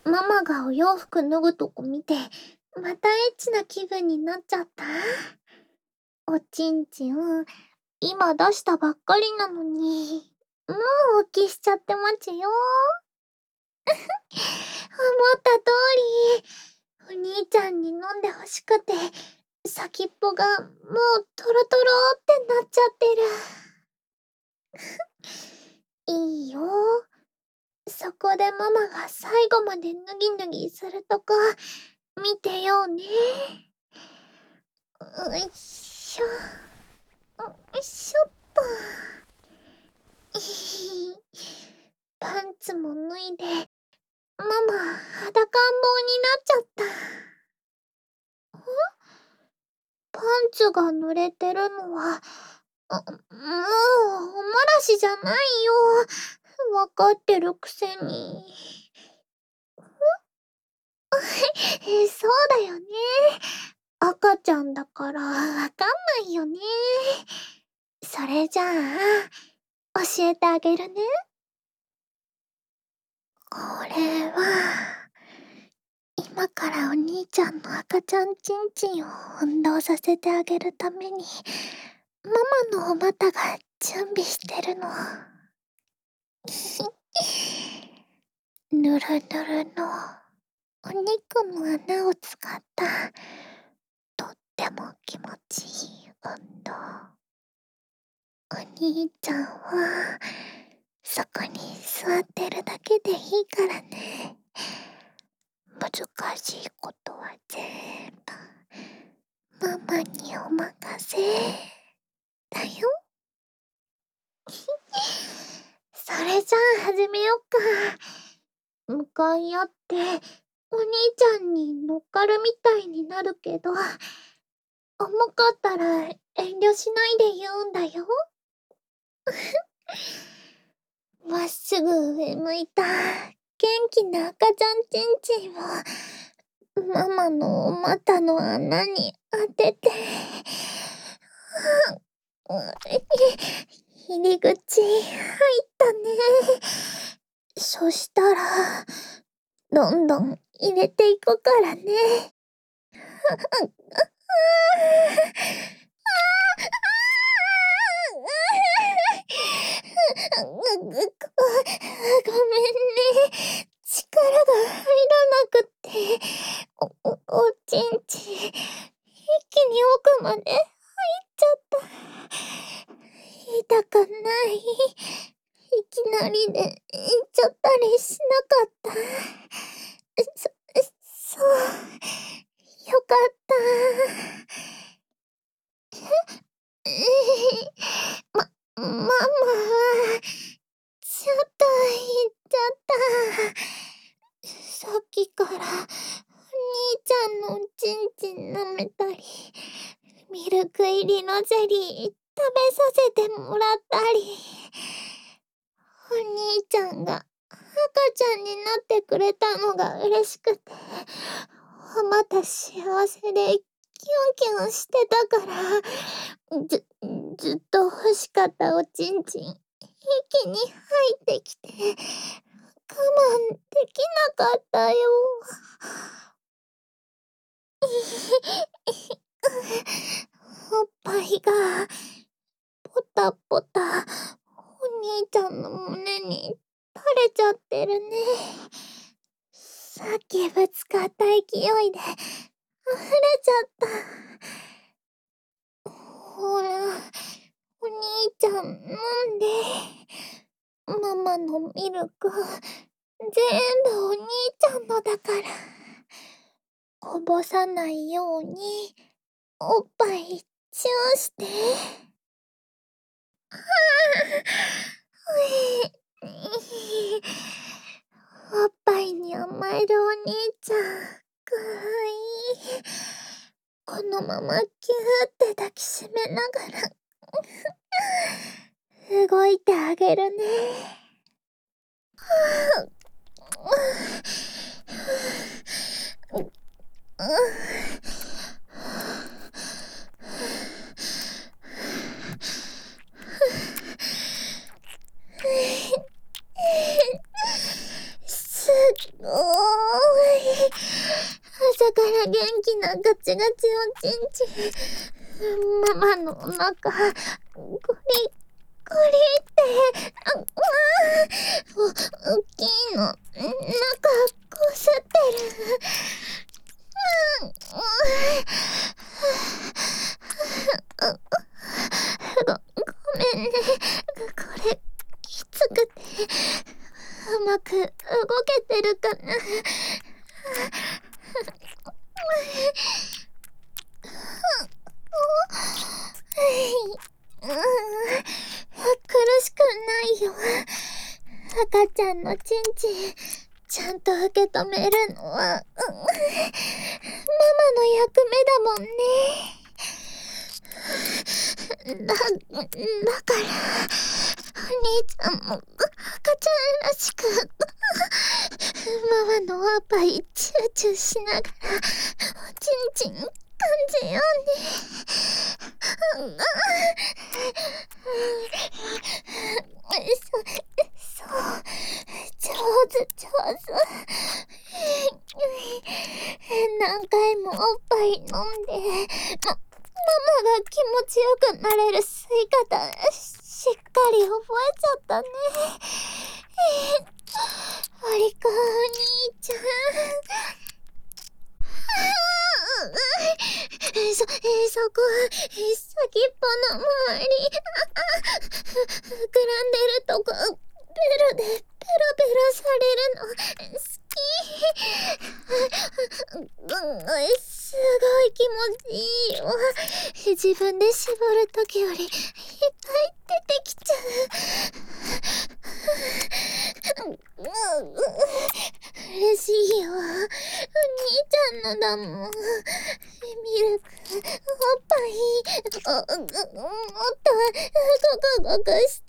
ママがお洋服脱ぐとこ見て、またエッチな気分になっちゃった。おちんちん、今出したばっかりなのに、もう大きしちゃってますよ。思った通り、お兄ちゃんに飲んでほしくて、先っぽがもうトロトロってなっちゃってる。いいよ。そこでママが最後まで脱ぎ脱ぎするとこ、見てようね。よいしょ。よいしょっと。パンツも脱いで、ママ、裸ん坊になっちゃった。パンツが濡れてるのは、もう、おもらしじゃないよ。わかってるくせに。そうだよね。赤ちゃんだからわかんないよね。それじゃあ、教えてあげるね。これは、今からお兄ちゃんの赤ちゃんちんちんを運動させてあげるために、ママのお股が準備してるの。ぬるぬるのお肉の穴を使ったとっても気持ちいい運動。お兄ちゃんはそこに座ってるだけでいいからね。難しいことは全部ママにお任せだよ。それじゃあ始めよっか。向かい合ってお兄ちゃんに乗っかるみたいになるけど、重かったら遠慮しないで言うんだよ。まっすぐ上向いた元気な赤ちゃんちんちんをママのお股の穴に当てて、入り口入ったね。そしたらどんどん入れていくからね。ごめんね。力が入らなくて、おちんちん、一気に奥まで入っちゃった。痛くない。いきなりで行っちゃったりしなかった。そう、よかった。ママは、ちょっと言っちゃった。さっきから、お兄ちゃんのおちんちん舐めたり、ミルク入りのゼリー食べさせてもらったり、お兄ちゃんが赤ちゃんになってくれたのが嬉しくて、また幸せでキュンキュンしてたから、ずっと欲しかったおちんちん、一気に入ってきて、我慢できなかったよ。おっぱいがポタポタお兄ちゃんの胸に垂れちゃってるね。さっきぶつかった勢いで溢れちゃった。ほら、お兄ちゃん飲んで。ママのミルク全部お兄ちゃんのだから。こぼさないようにおっぱいチューして。おっぱいに甘えるお兄ちゃん、かわいい。このままキューって抱きしめながら動いてあげるね。すごーい。 ガチガチおちんちん、ママのお腹、ゴリゴリって、大きいの、中、こすってる。ごめんね。これ、きつくて、うまく動けてるかな。苦しくないよ。赤ちゃんのちんちん、ちゃんと受け止めるのは、ママの役目だもんね。だから、お兄ちゃんも赤ちゃんらしく、ママのおっぱいチューチューしながら、おちんちん感じようね。そう、上手。何回もおっぱい飲んで、ママが気持ちよくなれる吸い方、しっかり覚えちゃったね。お利口お兄ちゃん。そこ、先っぽの周り、膨らんでるとこ、ベロでペロペロされるの、好き。すごい気持ちいいよ。自分で絞るときより、いっぱい出てきちゃう。嬉しいよ。お兄ちゃんのだもん。ミルク、おっぱい、もっと、ごくして。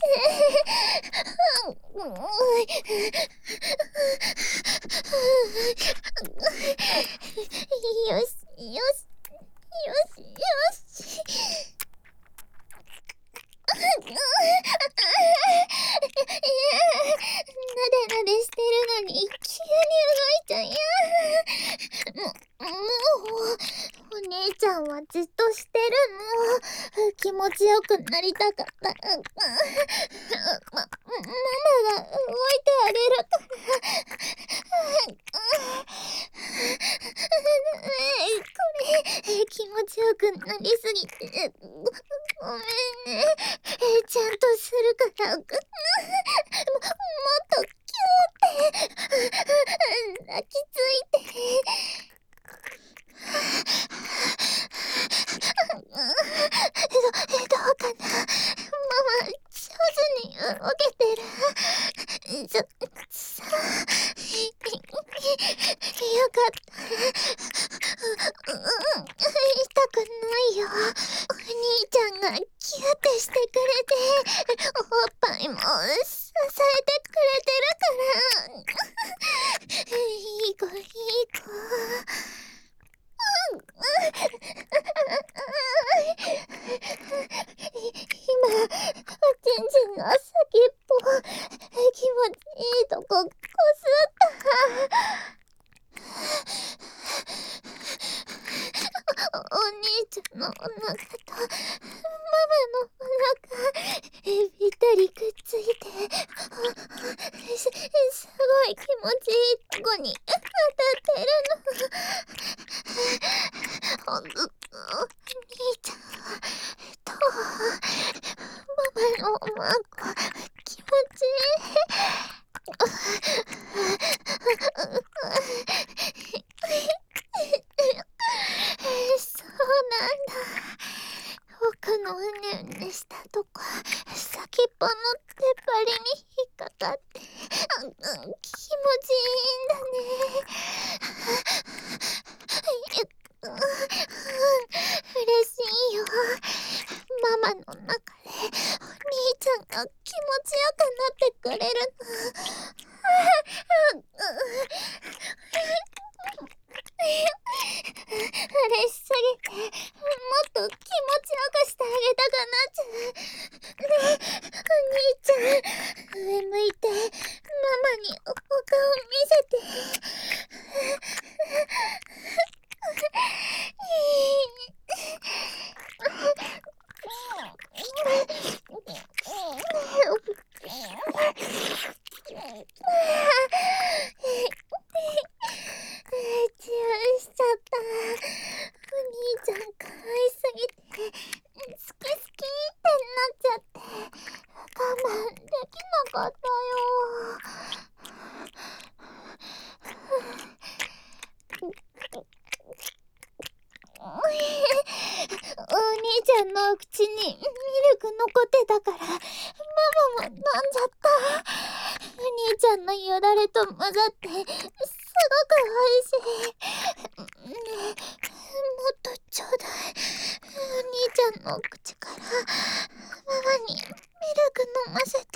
よし。なでしてるのに、急に動いちゃうよ。もう、お姉ちゃんはじっとしてるの。気持ちよくなりたかった。ママが動いてあげるから。これ、気持ちよくなりすぎて、ごめんね。ちゃんとするから、もっとキューって抱きついて。どうかな。ママ、上手に動けてる。よかった。痛くないよ。お兄ちゃんがキューってしてくれて、おっぱいも支えてくれてるから。いい子。今、おちんちんの先っぽ、気持ちいいとここすった。お兄ちゃんのお腹とママのお腹、ぴったりくっついて、すごい気持ちいいとこに当たってるの。お兄ちゃんとママのおまんこ気持ちいい。そうなんだ。奥のうねうねしたとこ、先っぽの出っ張りに引っかかって、気持ちいいんだね。嬉しいよ。ママの中でお兄ちゃんが気持ちよくなってくれるの。嬉しすぎて、もっと気持ちよくしてあげたくなっちゃう。ねえ、お兄ちゃん、上向いて、ママにお顔見せて。 かったよ。お兄ちゃんの口にミルク残ってたからママも飲んじゃった。お兄ちゃんのよだれと混ざってすごく美味しい。ねえ、もっとちょうだい。お兄ちゃんの口からママにミルク飲ませて。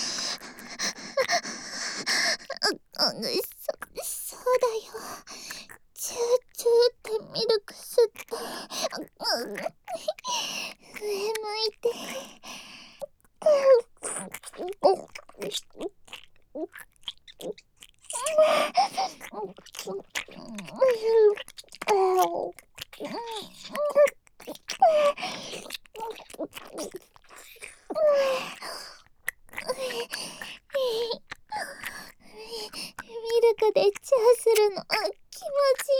そうだよ。チューチューってミルク吸って上向いてミルクでチャーするの気持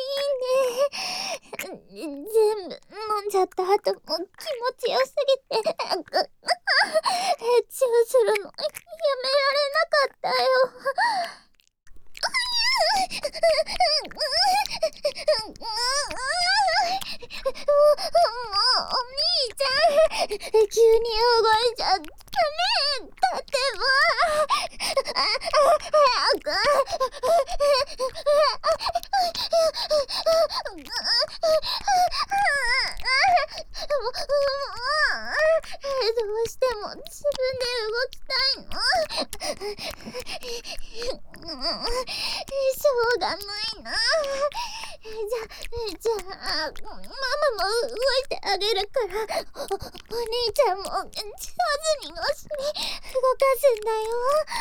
ちいいね。全部飲んじゃった後も気持ちよすぎてチューするのやめられなかったよ。お兄ちゃん急に動いちゃダメ。だってばどうしても自分で動きたいの。しょうがないな。じゃあママも動いてあげるからお兄ちゃんも上手にお尻動かすんだよ。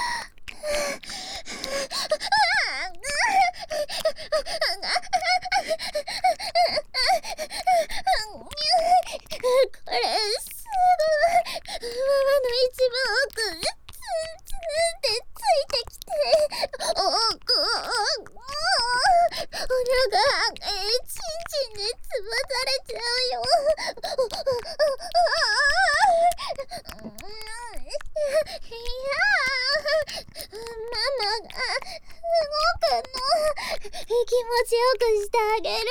これすごい。ママの一番奥ツンツンってついてきてお腹チンチンでつばされちゃうよ。いやママが動くの。気持ちよくしてあげる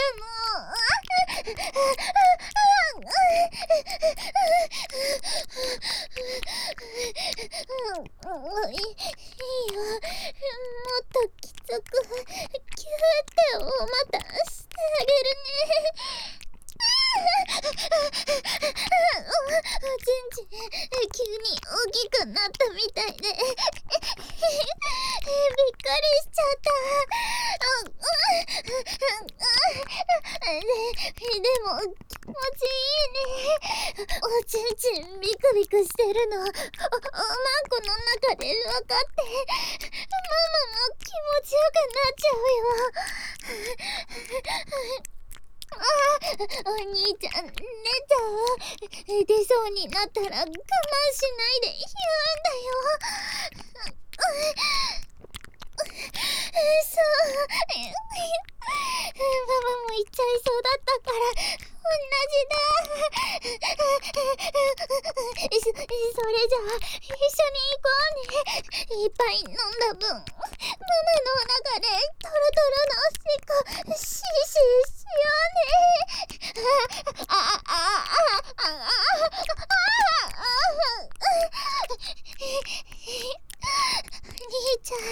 の。いいよ。もっときつくキューっておまたしてあげるね。ちんちん急に大きくなったみたいでびっくりしちゃった。でも気持ちいいね。おちんちんビクビクしてるのおまんこの中で分かってママも気持ちよくなっちゃうよ。お兄ちゃん寝ちゃう。出そうになったら我慢しないで言うんだよ。そうママも言っちゃいそうだったから同じだ。それじゃあ一緒に行こうね。いっぱい飲んだ分ママのお腹でトロトロのおしっこシーシーしようね。兄ちゃん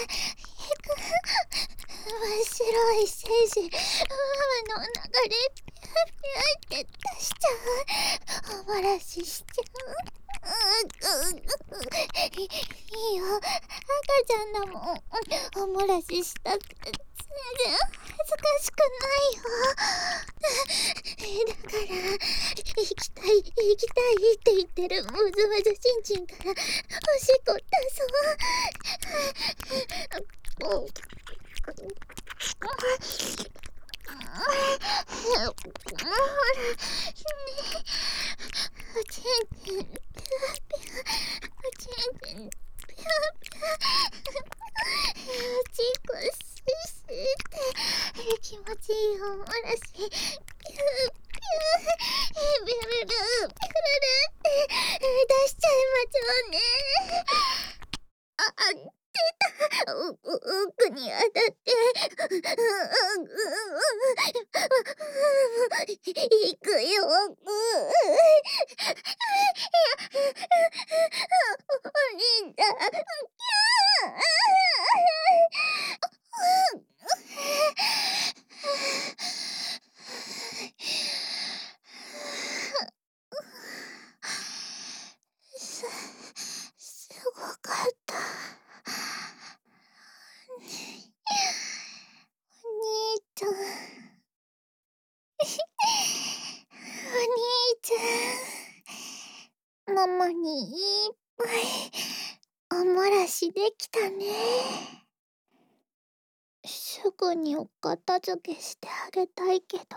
面白い精子ママのお腹でピューピューって出しちゃう。おもらししちゃう。いいよ赤ちゃんだもん。おもらししたって全然恥ずかしくないよ。だから行きたいって言ってるムズムズちんちんからおしっこ出そう。おちんちんピューピューおちんちんピューピューおちんこスイスイって気持ちいいおもらしピューピュービュルルビュルルって出しちゃいましょうね。 奥に当たって、行くよ。お兄ちゃん。す、すごかった。お兄ちゃん。お兄ちゃん。ママにいっぱいおもらしできたね。すぐにお片付けしてあげたいけど。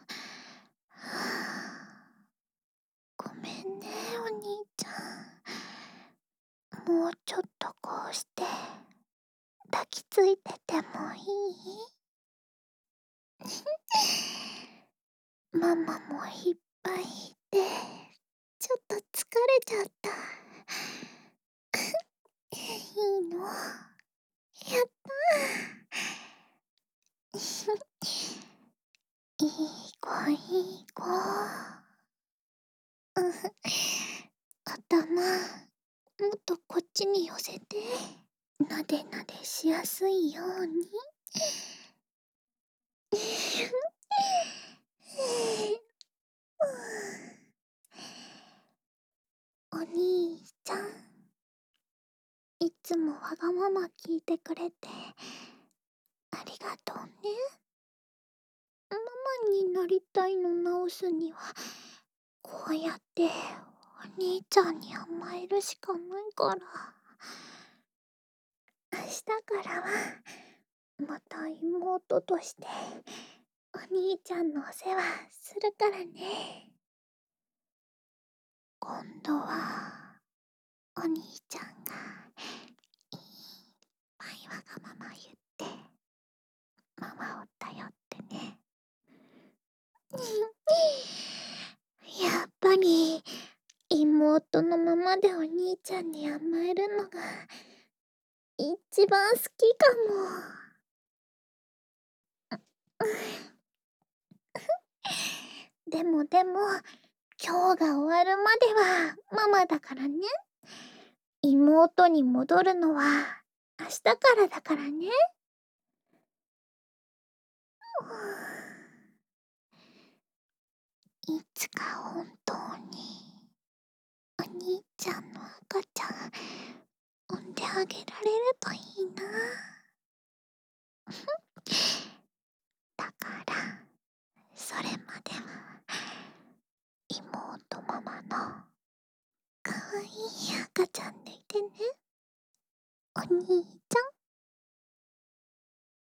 ごめんね、お兄ちゃん。もうちょっとこうして抱きついててもいい？ママもいっぱいいて、ちょっと疲れちゃった。いいの？やったー。いい子、いい子。頭、もっとこっちに寄せて。なでなでしやすいように。お兄ちゃん、いつもわがまま聞いてくれてありがとうね。ママになりたいの直すにはこうやってお兄ちゃんに甘えるしかないから。明日からはまた妹としてお兄ちゃんのお世話するからね。今度はお兄ちゃんがいっぱいわがまま言ってママを頼ってね。やっぱり妹のままでお兄ちゃんに甘えるのが一番好きかも。でも今日が終わるまではママだからね。妹に戻るのは明日からだからね。いつか本当にお兄ちゃんの赤ちゃん産んであげられるといいな。だから